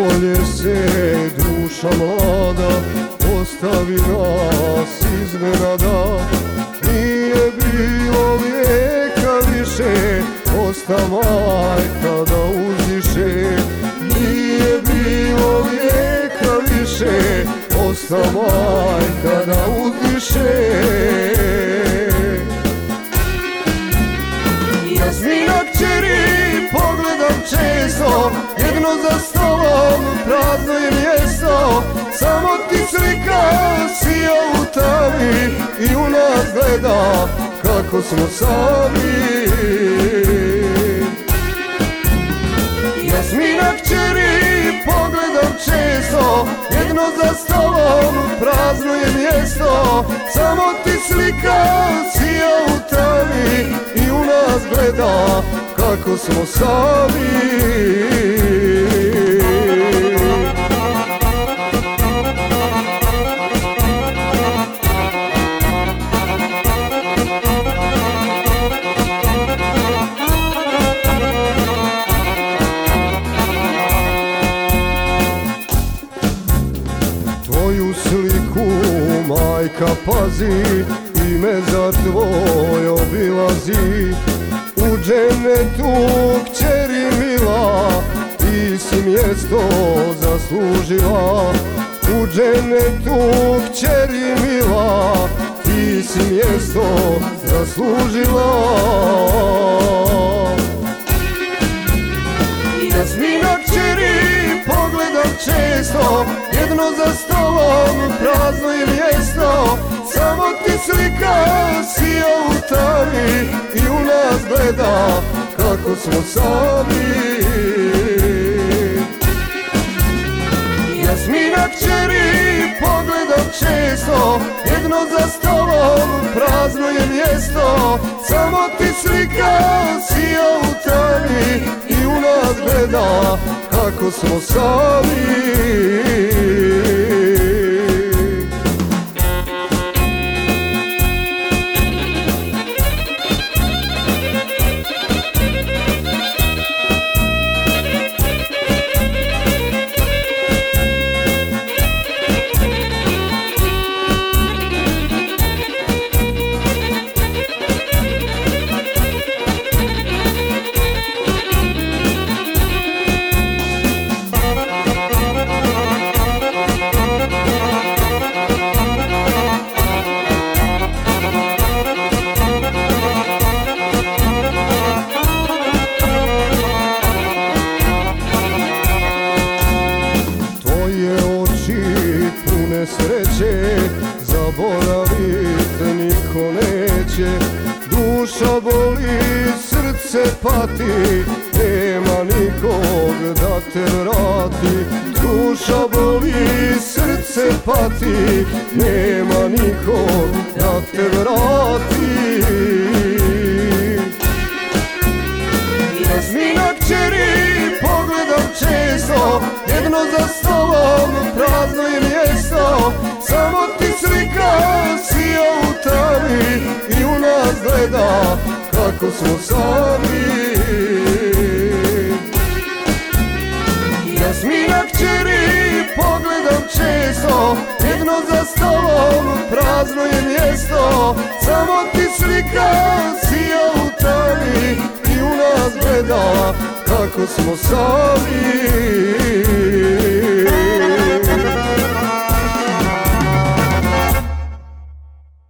kolje se duša mlada, ostavi nas iznenada. Nije bilo lijeka više, osta majka da uzdiše. Nije bilo lijeka više, osta majka da uzdiše. Jasmina kćeri, pogledam često, jedno za stolom, prazno je mjesto. Samo ti slika sija u tami i u nas gleda kako smo sami. Jasmina kćeri, pogledam često, jedno za stolom, prazno je mjesto. Samo ti slika sija u tami i u nas gleda kako smo sami. Tvoju sliku majka pazi i me za tvoj obilazi. U dženetu kćeri mila, ti si mjesto zaslužila. U dženetu kćeri mila, ti si mjesto zaslužila. Jasmina kćeri, pogledam često, jedno za stolom, prazno je mjesto. Samo ti slika sija u tami i u nas gleda kako smo sami. Jasmina kćeri, pogledam često, jedno za stolom, prazno je mjesto. Samo ti slika sija u tami i u nas gleda kako smo sami. Pune sreće, zaboravit niko neće. Duša boli, srce pati, nema nikog da te vrati. Duša boli, srce pati, nema nikog da te vrati. Jasmina kćeri, pogledam često, jedno za stolom, prazno je mjesto. Samo ti slika sija u tami i u nas gleda kako smo sami. Jasmina kćeri, pogledam često, jedno za stolom, prazno je mjesto. Samo ti slika sija u tami i u nas gleda kako smo sami.